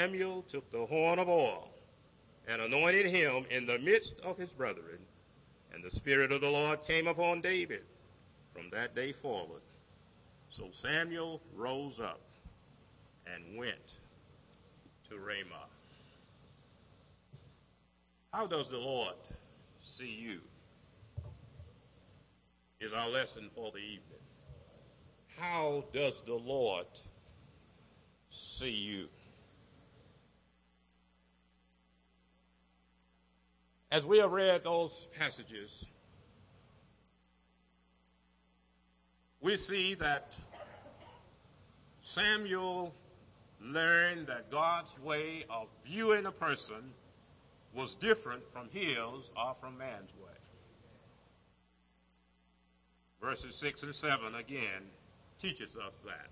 Samuel took the horn of oil and anointed him in the midst of his brethren, and the Spirit of the Lord came upon David from that day forward. So Samuel rose up and went to Ramah. How does the Lord see you? Is our lesson for the evening. How does the Lord see you? As we have read those passages, we see that Samuel learned that God's way of viewing a person was different from his or from man's way. Verses 6 and 7 again teaches us that.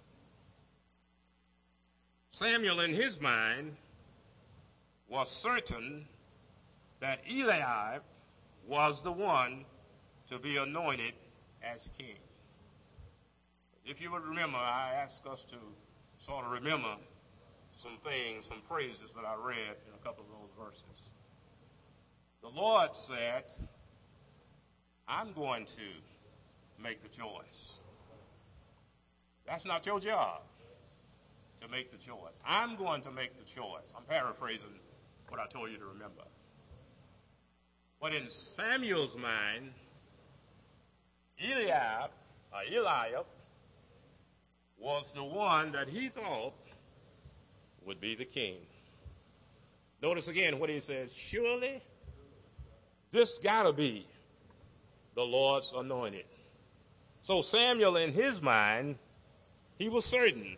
Samuel in his mind was certain that Eliab was the one to be anointed as king. If you would remember, I asked us to sort of remember some things, some phrases that I read in a couple of those verses. The Lord said, I'm going to make the choice. That's not your job to make the choice. I'm going to make the choice. I'm paraphrasing what I told you to remember. But in Samuel's mind, Eliab was the one that he thought would be the king. Notice again what he says, surely this gotta be the Lord's anointed. So Samuel in his mind, he was certain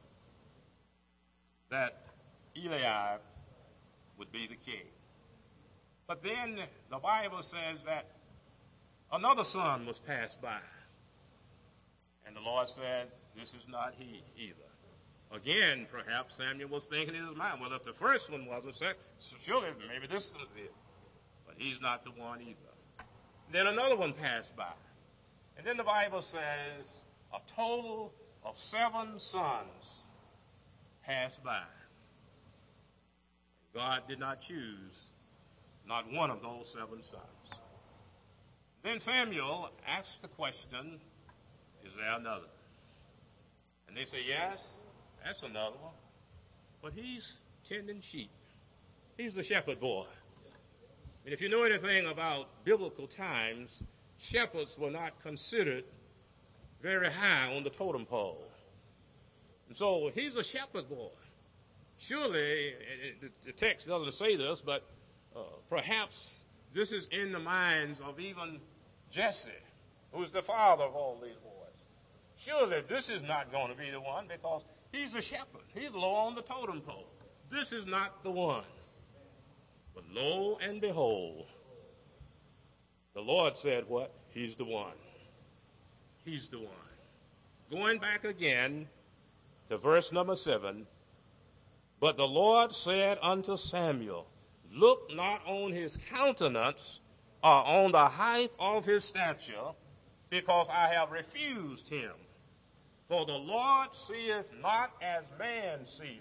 that Eliab would be the king. But then the Bible says that another son was passed by. And the Lord said, this is not he either. Again, perhaps Samuel was thinking in his mind, well, if the first one wasn't, surely maybe this was it. But he's not the one either. Then another one passed by. And then the Bible says a total of 7 sons passed by. God did not choose not one of those 7 sons. Then Samuel asked the question, is there another? And they say, yes, that's another one. But he's tending sheep. He's the shepherd boy. And if you know anything about biblical times, shepherds were not considered very high on the totem pole. And so he's a shepherd boy. Surely, the text doesn't say this, but perhaps this is in the minds of even Jesse, who's the father of all these boys. Surely this is not going to be the one because he's a shepherd. He's low on the totem pole. This is not the one. But lo and behold, the Lord said what? He's the one. He's the one. Going back again to verse number 7, but the Lord said unto Samuel, look not on his countenance or on the height of his stature, because I have refused him. For the Lord seeth not as man seeth.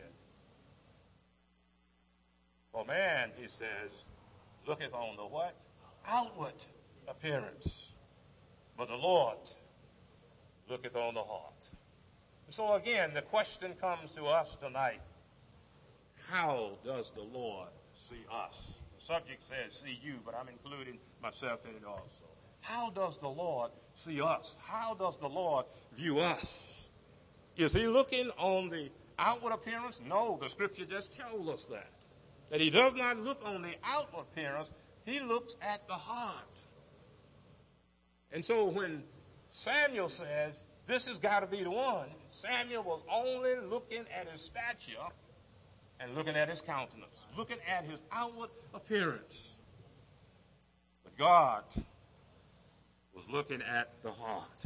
For man, he says, looketh on the what? Outward appearance. But the Lord looketh on the heart. So again, the question comes to us tonight. How does the Lord see us? The subject says see you, but I'm including myself in it also. How does the Lord see us? How does the Lord view us? Is he looking on the outward appearance? No, the scripture just tells us that he does not look on the outward appearance. He looks at the heart. And so when Samuel says, this has got to be the one, Samuel was only looking at his stature and looking at his countenance, looking at his outward appearance. But God was looking at the heart.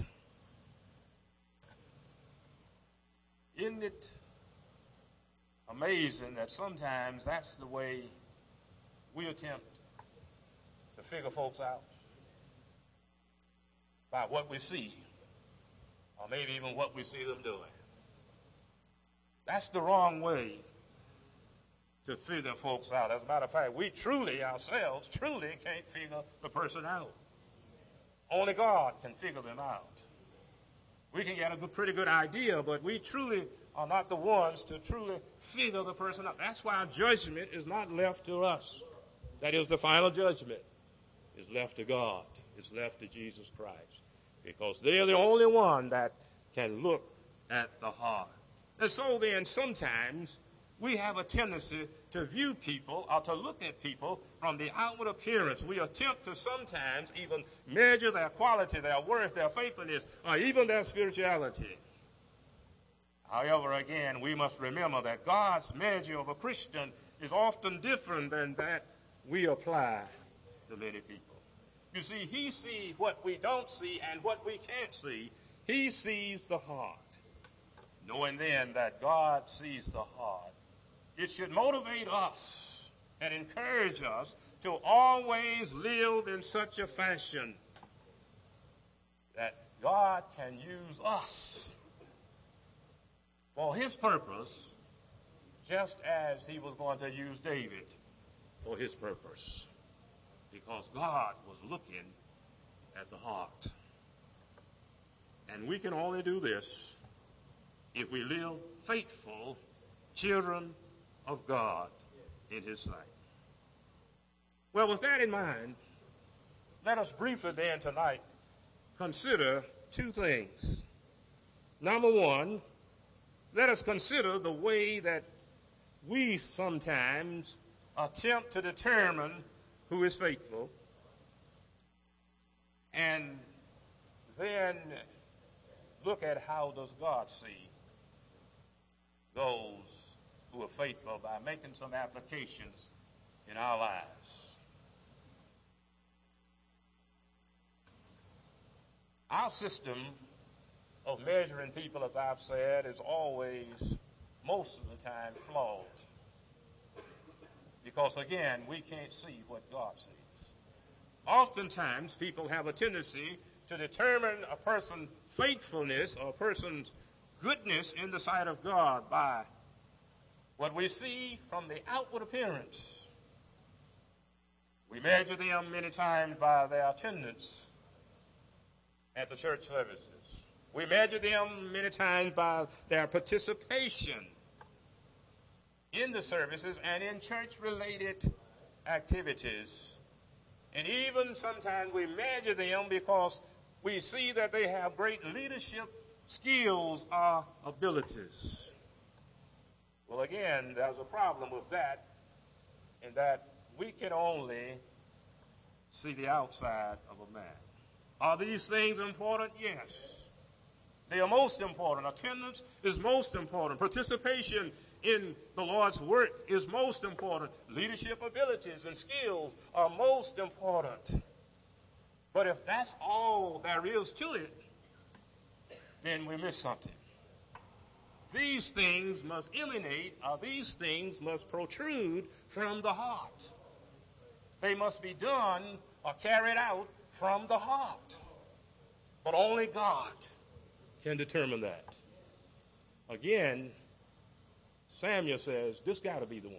Isn't it amazing that sometimes that's the way we attempt to figure folks out? By what we see, or maybe even what we see them doing. That's the wrong way to figure folks out. As a matter of fact, we ourselves truly can't figure the person out. Only God can figure them out. We can get a pretty good idea, but we truly are not the ones to truly figure the person out. That's why judgment is not left to us. That is, the final judgment is left to God. It's left to Jesus Christ. Because they're the only one that can look at the heart. And so then sometimes we have a tendency to view people or to look at people from the outward appearance. We attempt to sometimes even measure their quality, their worth, their faithfulness, or even their spirituality. However, again, we must remember that God's measure of a Christian is often different than that we apply to many people. You see, he sees what we don't see and what we can't see. He sees the heart. Knowing then that God sees the heart, it should motivate us and encourage us to always live in such a fashion that God can use us for his purpose, just as he was going to use David for his purpose, because God was looking at the heart. And we can only do this if we live faithful children of God in his sight. Well, with that in mind, let us briefly then tonight consider two things. Number one, let us consider the way that we sometimes attempt to determine who is faithful, and then look at how does God see those who are faithful by making some applications in our lives. Our system of measuring people, as I've said, is always, most of the time, flawed. Because, again, we can't see what God sees. Oftentimes, people have a tendency to determine a person's faithfulness or a person's goodness in the sight of God by what we see from the outward appearance. We measure them many times by their attendance at the church services. We measure them many times by their participation in the services and in church-related activities. And even sometimes we measure them because we see that they have great leadership skills or abilities. Well, again, there's a problem with that, in that we can only see the outside of a man. Are these things important? Yes. They are most important. Attendance is most important. Participation in the Lord's work is most important. Leadership abilities and skills are most important. But if that's all there is to it, then we miss something. These things must emanate, or these things must protrude from the heart. They must be done or carried out from the heart. But only God can determine that. Again, Samuel says, this got to be the one.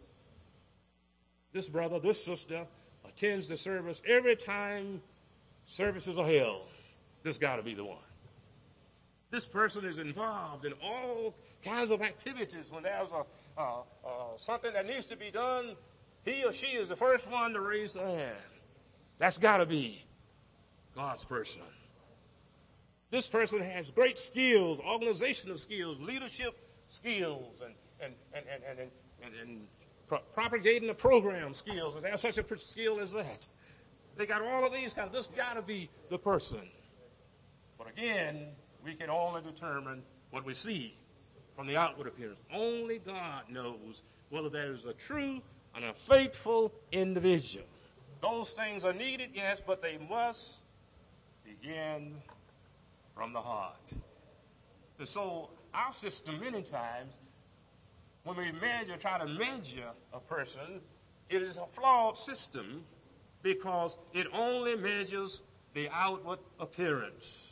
This brother, this sister attends the service every time services are held. This got to be the one. This person is involved in all kinds of activities. When there's something that needs to be done, he or she is the first one to raise their hand. That's got to be God's person. This person has great skills, organizational skills, leadership skills, and propagating the program skills. And there's such a skill as that. They got all of these this got to be the person. But again, we can only determine what we see from the outward appearance. Only God knows whether there is a true and a faithful individual. Those things are needed, yes, but they must begin from the heart. And so our system many times, when we try to measure a person, it is a flawed system because it only measures the outward appearance.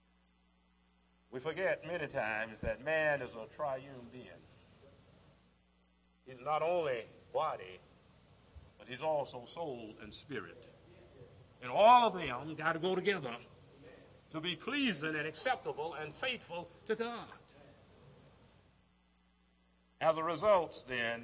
We forget many times that man is a triune being. He's not only body, but he's also soul and spirit. And all of them got to go together to be pleasing and acceptable and faithful to God. As a result, then,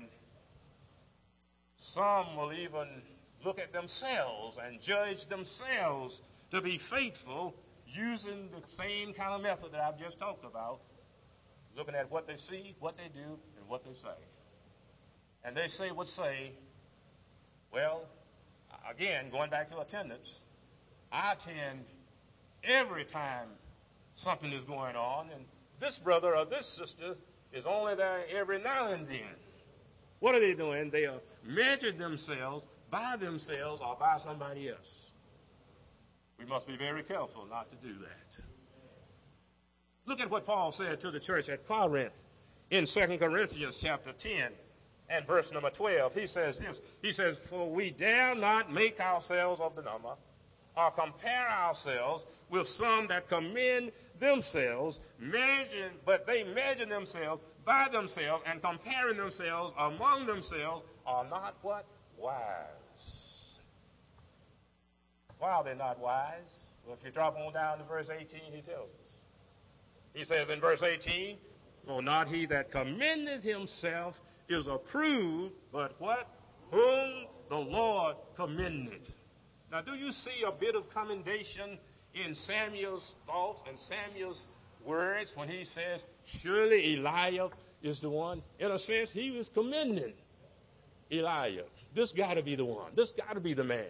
some will even look at themselves and judge themselves to be faithful using the same kind of method that I've just talked about, looking at what they see, what they do, and what they say. And they would say, well, again, going back to attendance, I attend every time something is going on, and this brother or this sister is only there every now and then. What are they doing? They are measuring themselves by themselves or by somebody else. We must be very careful not to do that. Look at what Paul said to the church at Corinth in 2 Corinthians chapter 10 and verse number 12. He says this. He says, for we dare not make ourselves of the number or compare ourselves with some that commend themselves, but they measure themselves by themselves and comparing themselves among themselves are not what? Wise. Why are they not wise? Well, if you drop on down to verse 18, he tells us. He says in verse 18, for not he that commendeth himself is approved, but what? Whom the Lord commendeth. Now, do you see a bit of commendation in Samuel's thoughts and Samuel's words when he says, surely Eliab is the one? In a sense, he was commending Eliab. This got to be the one. This got to be the man.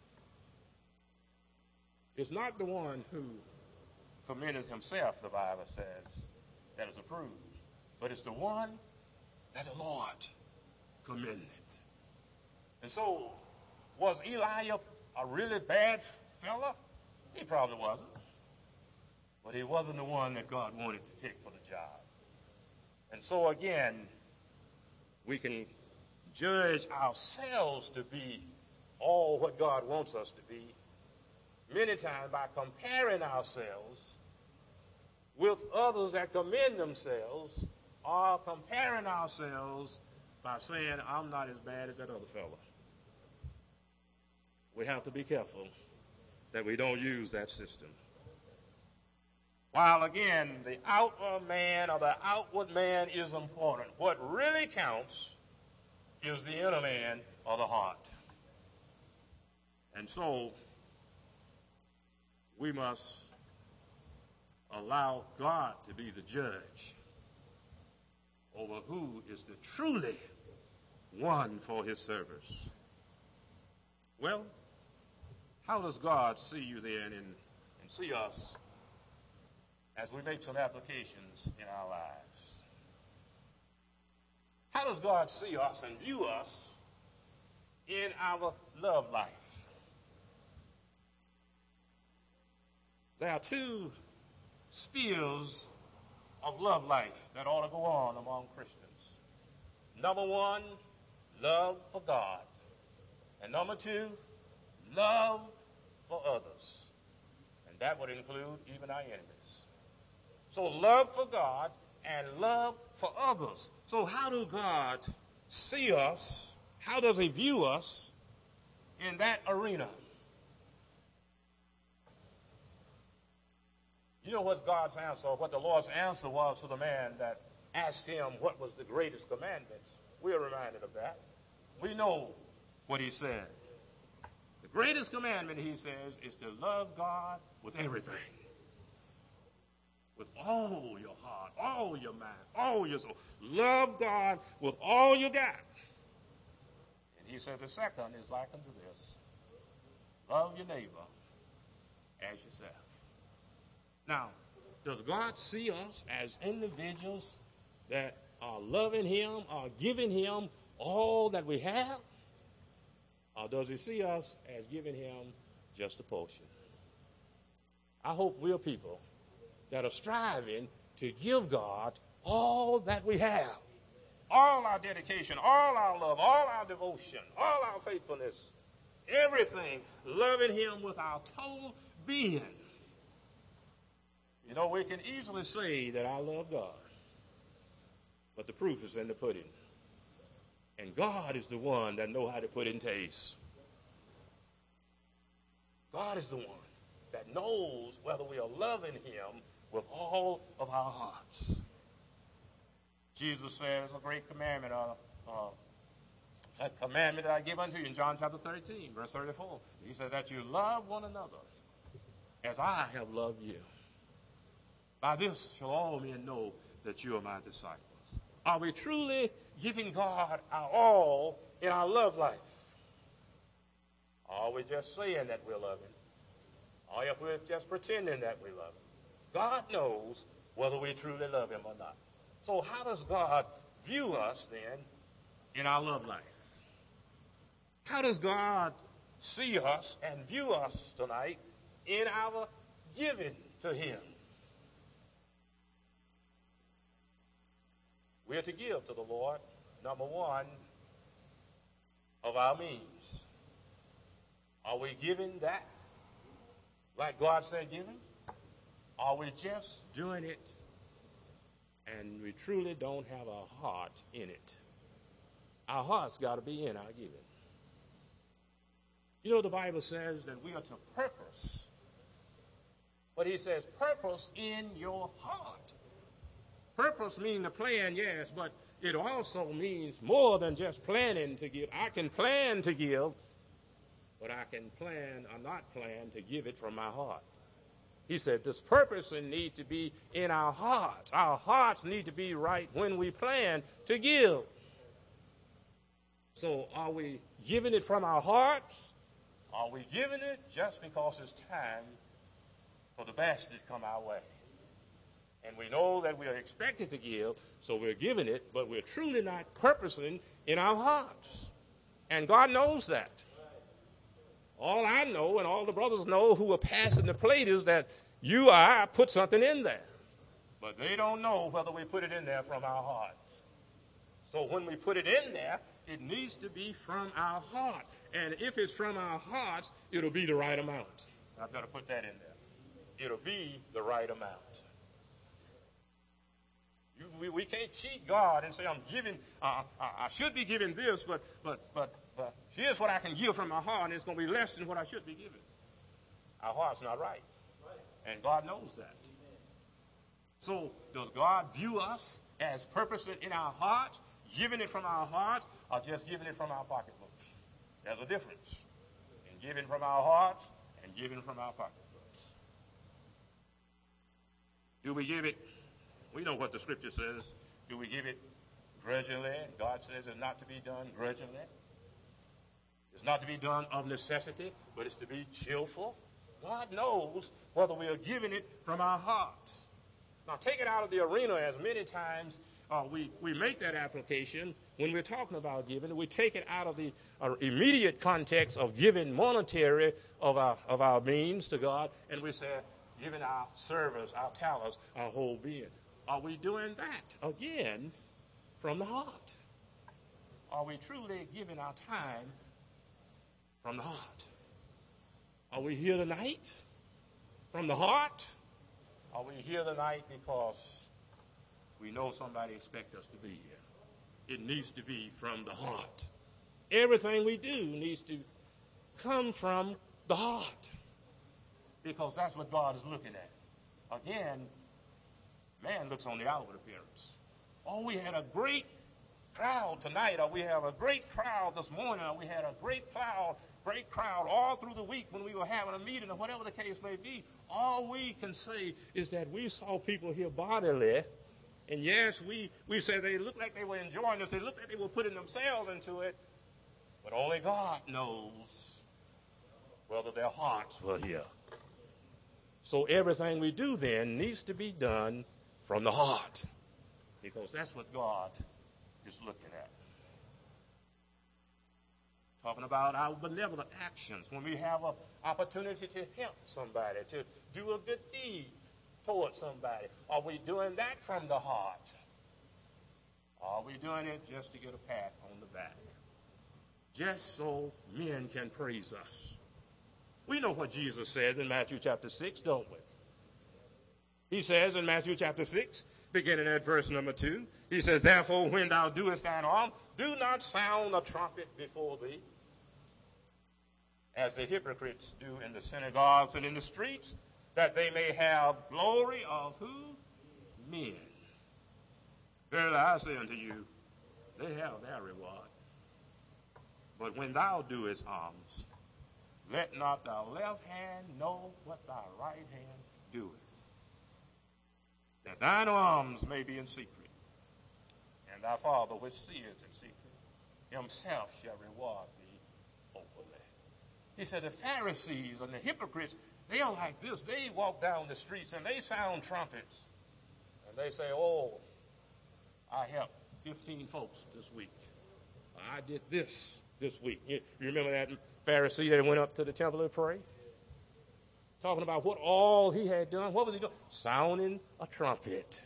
It's not the one who commendeth himself, the Bible says, that is approved. But it's the one that the Lord commendeth. And so, was Eliab a really bad fella? He probably wasn't. But he wasn't the one that God wanted to pick for the job. And so again, we can judge ourselves to be all what God wants us to be many times by comparing ourselves with others that commend themselves, or comparing ourselves by saying, I'm not as bad as that other fella. We have to be careful that we don't use that system. While again, the outer man or the outward man is important, what really counts is the inner man or the heart. And so, we must allow God to be the judge over who is the truly one for his service. Well, how does God see you then and see us as we make some applications in our lives? How does God see us and view us in our love life? There are two spheres of love life that ought to go on among Christians. Number one, love for God. And number two, love for others. And that would include even our enemies. So love for God and love for others. So how do God see us? How does he view us in that arena? You know what's God's answer, what the Lord's answer was to the man that asked him what was the greatest commandment? We're reminded of that. We know what he said. The greatest commandment, he says, is to love God with everything. With all your heart, all your mind, all your soul. Love God with all you got. And he said the second is like unto this. Love your neighbor as yourself. Now, does God see us as individuals that are loving him, are giving him all that we have? Or does he see us as giving him just a portion? I hope we're people that are striving to give God all that we have. All our dedication, all our love, all our devotion, all our faithfulness, everything, loving him with our total being. You know, we can easily say that I love God, but the proof is in the pudding. And God is the one that knows how to put in taste. God is the one that knows whether we are loving him with all of our hearts. Jesus says a great commandment, a commandment that I give unto you in John chapter 13, verse 34. He says that you love one another as I have loved you. By this shall all men know that you are my disciples. Are we truly giving God our all in our love life? Or are we just saying that we're loving? Or if we're just pretending that we love him? God knows whether we truly love him or not. So how does God view us then in our love life? How does God see us and view us tonight in our giving to him? We are to give to the Lord, number one, of our means. Are we giving that like God said giving? Are we just doing it and we truly don't have our heart in it? Our heart's got to be in our giving. You know, the Bible says that we are to purpose. But he says, purpose in your heart. Purpose means to plan, yes, but it also means more than just planning to give. I can plan to give, but I can plan or not plan to give it from my heart. He said this purposing needs to be in our hearts. Our hearts need to be right when we plan to give. So are we giving it from our hearts? Are we giving it just because it's time for the basket to come our way? And we know that we are expected to give, so we're giving it, but we're truly not purposing in our hearts. And God knows that. All I know and all the brothers know who are passing the plate is that you or I put something in there. But they don't know whether we put it in there from our heart. So when we put it in there, it needs to be from our heart. And if it's from our hearts, it'll be the right amount. I've got to put that in there. It'll be the right amount. We can't cheat God and say, I'm giving, I should be giving this, but here's what I can give from my heart, and it's going to be less than what I should be giving. Our heart's not right. And God knows that. So does God view us as purposing in our hearts, giving it from our hearts, or just giving it from our pocketbooks? There's a difference in giving from our hearts and giving from our pocketbooks. Do we give it? We know what the scripture says. Do we give it grudgingly? God says it's not to be done grudgingly. It's not to be done of necessity, but it's to be cheerful. God knows whether we are giving it from our hearts. Now, take it out of the arena as many times we make that application when we're talking about giving. We take it out of the immediate context of giving monetary of our means to God, and we say, giving our service, our talents, our whole being. Are we doing that, again, from the heart? Are we truly giving our time from the heart? Are we here tonight from the heart? Are we here tonight because we know somebody expects us to be here? It needs to be from the heart. Everything we do needs to come from the heart, because that's what God is looking at. Again, man looks on the outward appearance. Oh, we had a great crowd tonight, or we have a great crowd this morning, or we had a great crowd all through the week when we were having a meeting, or whatever the case may be. All we can say is that we saw people here bodily, and yes, we said they looked like they were enjoying this, they looked like they were putting themselves into it, but only God knows whether their hearts were here. So everything we do then needs to be done from the heart, because that's what God is looking at. Talking about our benevolent actions, when we have an opportunity to help somebody, to do a good deed towards somebody. Are we doing that from the heart? Are we doing it just to get a pat on the back? Just so men can praise us. We know what Jesus says in Matthew chapter 6, don't we? He says in Matthew chapter 6 beginning at verse number 2. He says, therefore, when thou doest thine arm, do not sound a trumpet before thee, as the hypocrites do in the synagogues and in the streets, that they may have glory of who? Men. Verily I say unto you, they have their reward. But when thou doest alms, let not thy left hand know what thy right hand doeth, that thine alms may be in secret, and thy Father which seeth in secret himself shall reward thee openly. He said the Pharisees and the hypocrites, they are like this. They walk down the streets and they sound trumpets. And they say, oh, I helped 15 folks this week. I did this week. You remember that Pharisee that went up to the temple to pray? Talking about what all he had done. What was he doing? Sounding a trumpet.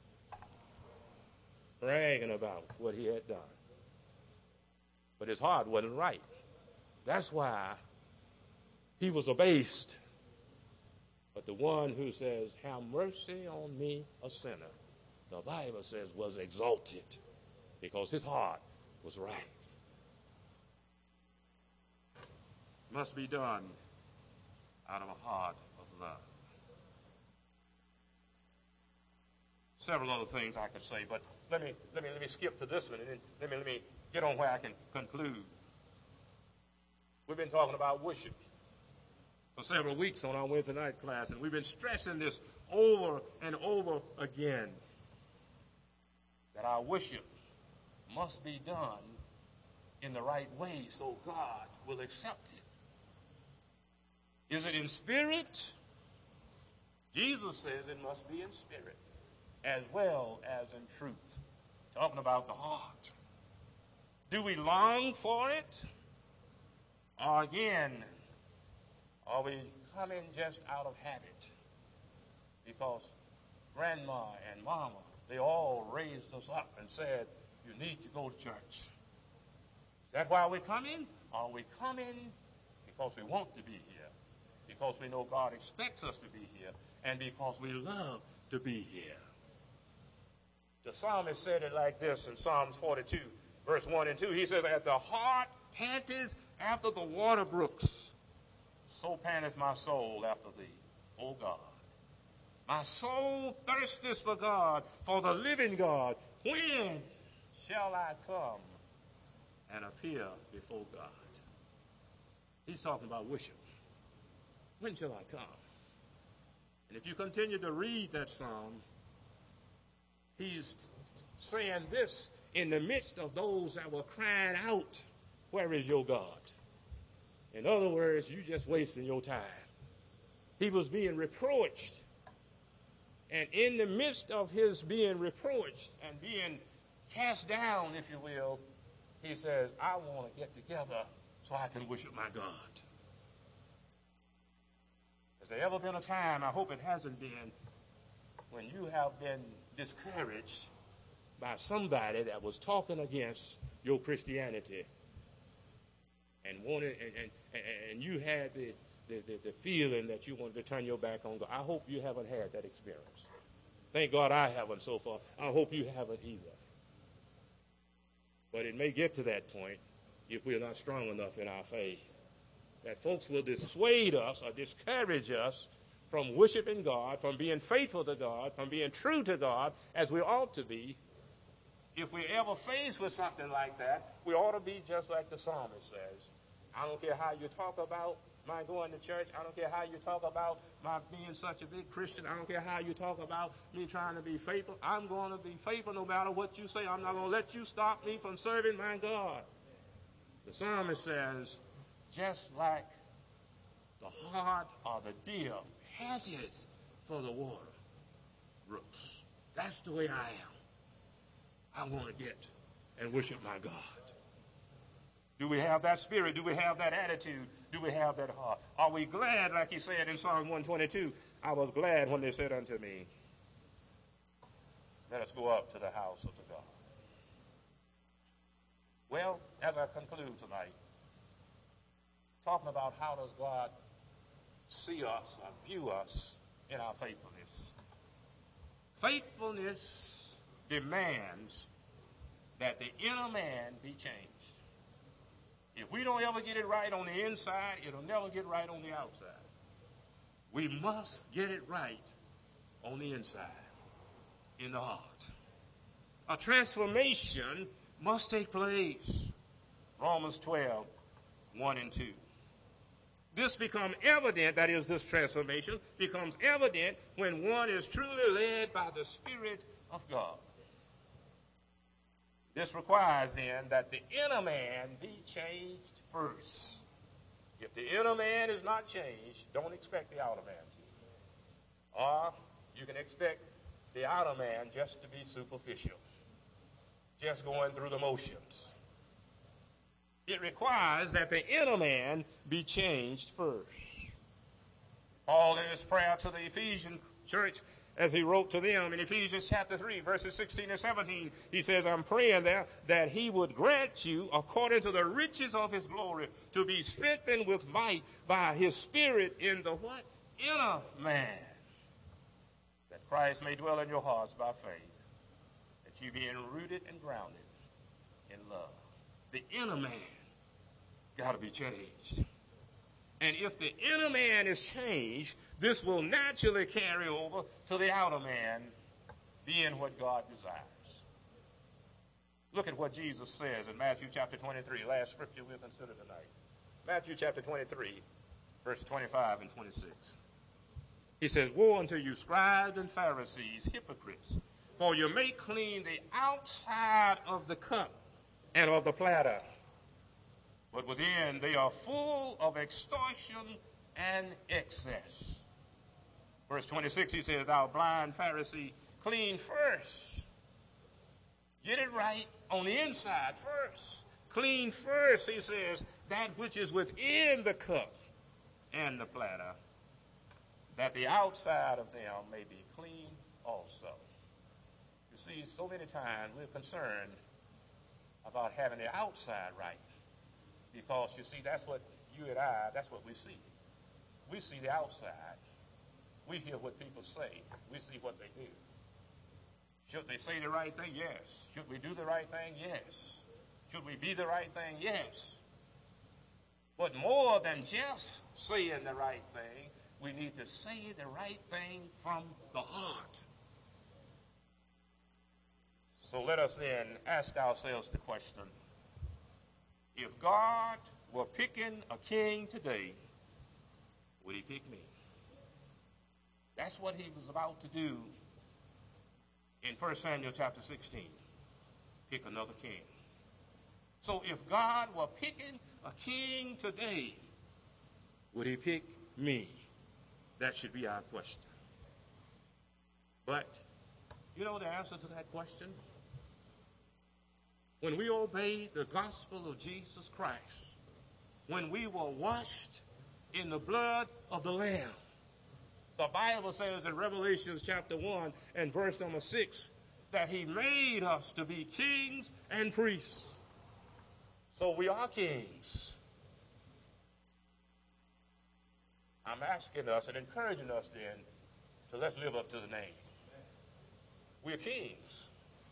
Bragging about what he had done. But his heart wasn't right. That's why he was abased. But the one who says, have mercy on me, a sinner, the Bible says was exalted because his heart was right. Must be done out of a heart of love. Several other things I could say, but let me skip to this one, and then let me get on where I can conclude. We've been talking about worship for several weeks on our Wednesday night class, and we've been stressing this over and over again, that our worship must be done in the right way so God will accept it. Is it in spirit? Jesus says it must be in spirit as well as in truth. Talking about the heart. Do we long for it? Or again, are we coming just out of habit? Because grandma and mama, they all raised us up and said, you need to go to church. Is that why we're coming? Are we coming because we want to be here? Because we know God expects us to be here, and because we love to be here. The psalmist said it like this in Psalms 42, verse 1 and 2. He says, as the heart panteth after the water brooks, so panteth my soul after thee, O God. My soul thirsteth for God, for the living God. When shall I come and appear before God? He's talking about worship. When shall I come? And if you continue to read that psalm, he's saying this in the midst of those that were crying out, where is your God? In other words, you just wasting your time. He was being reproached. And in the midst of his being reproached and being cast down, if you will, he says, I want to get together so I can worship my God. Has there ever been a time, I hope it hasn't been, when you have been discouraged by somebody that was talking against your Christianity and wanted, and you had the feeling that you wanted to turn your back on God? I hope you haven't had that experience. Thank God I haven't so far. I hope you haven't either. But it may get to that point if we're not strong enough in our faith, that folks will dissuade us or discourage us from worshiping God, from being faithful to God, from being true to God as we ought to be. If we're ever faced with something like that, we ought to be just like the psalmist says. I don't care how you talk about my going to church. I don't care how you talk about my being such a big Christian. I don't care how you talk about me trying to be faithful. I'm going to be faithful no matter what you say. I'm not going to let you stop me from serving my God. The psalmist says, just like the heart or the deer panteth for the water brooks. That's the way I am. I want to get and worship my God. Do we have that spirit? Do we have that attitude? Do we have that heart? Are we glad, like he said in Psalm 122, I was glad when they said unto me, let us go up to the house of the God. Well, as I conclude tonight, talking about how does God see us or view us in our faithfulness. Faithfulness demands that the inner man be changed. If we don't ever get it right on the inside, it'll never get right on the outside. We must get it right on the inside, in the heart. A transformation must take place. Romans 12, 1 and 2. This becomes evident, that is, this transformation becomes evident when one is truly led by the Spirit of God. This requires then that the inner man be changed first. If the inner man is not changed, don't expect the outer man to. Or you can expect the outer man just to be superficial, just going through the motions. It requires that the inner man be changed first. Paul, in his prayer to the Ephesian church, as he wrote to them in Ephesians chapter 3, verses 16 and 17, he says, I'm praying there that he would grant you, according to the riches of his glory, to be strengthened with might by his Spirit in the what? Inner man. That Christ may dwell in your hearts by faith, that you be rooted and grounded in love. The inner man got to be changed. And if the inner man is changed, this will naturally carry over to the outer man being what God desires. Look at what Jesus says in Matthew chapter 23, last scripture we'll consider tonight. Matthew chapter 23, verse 25 and 26. He says, Woe unto you, scribes and Pharisees, hypocrites, for you make clean the outside of the cup and of the platter, but within they are full of extortion and excess. Verse 26, he says, Thou blind Pharisee, clean first. Get it right on the inside first. Clean first, he says, that which is within the cup and the platter, that the outside of them may be clean also. You see, so many times we're concerned about having the outside right, because, you see, that's what you and I, that's what we see. We see the outside. We hear what people say. We see what they do. Should they say the right thing? Yes. Should we do the right thing? Yes. Should we be the right thing? Yes. But more than just saying the right thing, we need to say the right thing from the heart. So let us then ask ourselves the question, if God were picking a king today, would he pick me? That's what he was about to do in 1 Samuel chapter 16. Pick another king. So if God were picking a king today, would he pick me? That should be our question. But you know the answer to that question? When we obeyed the gospel of Jesus Christ, when we were washed in the blood of the Lamb, the Bible says in Revelation chapter 1 and verse number 6 that he made us to be kings and priests. So we are kings. I'm asking us and encouraging us then to let's live up to the name. We're kings.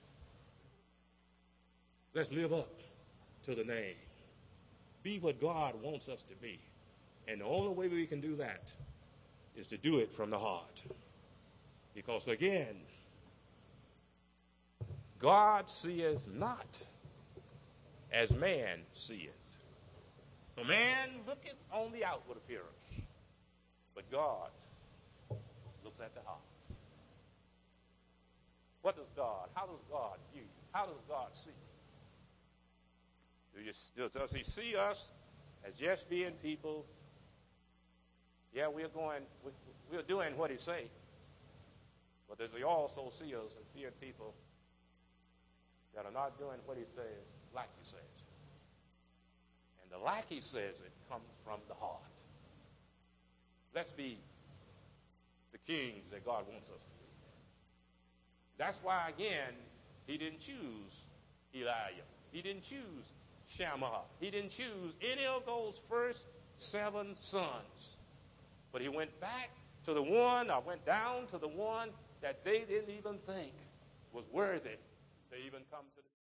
Let's live up to the name. Be what God wants us to be. And the only way we can do that is to do it from the heart. Because again, God seeth not as man seeth. So man looketh on the outward appearance, but God looks at the heart. What does God, how does God view you? How does God see you? Does he see us as just being people? Yeah, we're doing what he say. But does he also see us as being people that are not doing what he says like he says? And the like he says it comes from the heart. Let's be the kings that God wants us to be. That's why, again, he didn't choose Eliab. He didn't choose Shammah. He didn't choose any of those first 7 sons. But he went back to the one, or went down to the one that they didn't even think was worthy to even come to the